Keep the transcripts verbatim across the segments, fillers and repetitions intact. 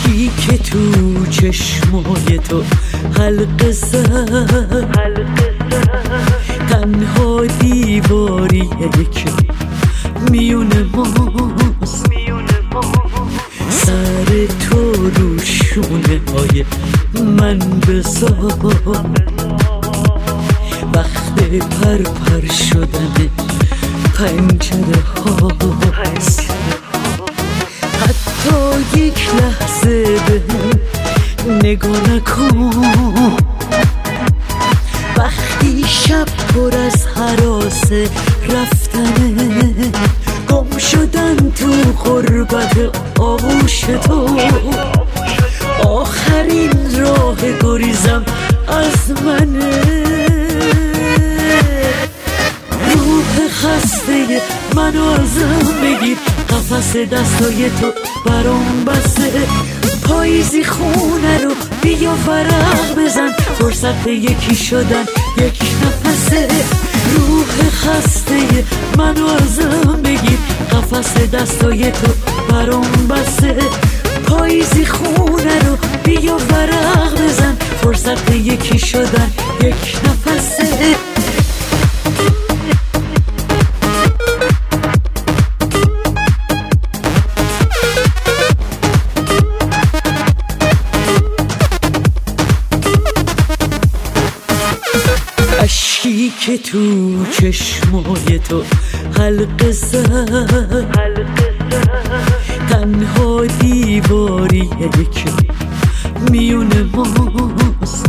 اشکی که تو چشمای تو حلقه زد، تنها دیواری که میون ماست، سر تو رو شونه های من بذار، وقت پر پر شدن پنجره هاست. حتی یک لحظه به نگاه نکن، وقتی شب پر از هراس رفتنه، گم شدن تو غربت آغوش تو، آخرین راه گریزم از منه. روح خسته منو ازم بگیر، قفس دستای تو برام بسته، پاییزی خونه رو بیا ورق بزن، فرصت یکی شدن یک نفسه. روح خسته منو ازم بگیر، قفس دستای تو برام بسته، پاییزی خونه رو بیا ورق بزن، فرصت یکی شدن یک نفسه. اشکی که تو چشمای تو حلقه زد، تنها دیواری که میون ماست،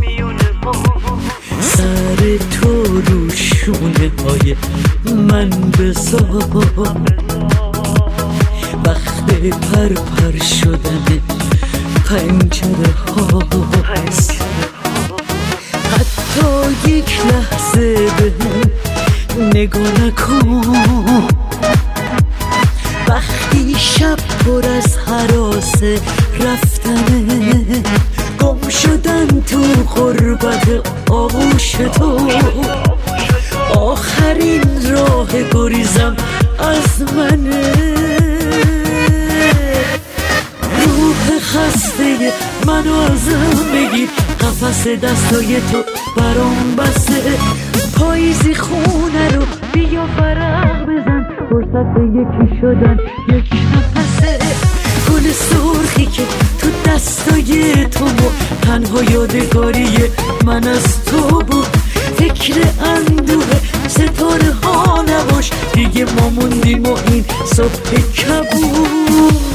سر تو رو شونه های من بذار، وقت پر پر شدن پنجره هاست. حتی یک لحظه به نگاه نکن، وقتی شب پر از هراس رفتنه، گم شدن تو غربت آغوش تو، آخرین راه گریزم از منه. روح خسته منو ازم بگیر، قفس دستای تو برام بسته، پاییزی خونه رو بیا ورق بزن، فرصت یکی شدن یک نفسه. گل سرخی که تو دستای تو بود، تنها یادگاری من از تو بود، فکر اندوه ستاره ها نباش، دیگه ما موندیم و این صبح کبود.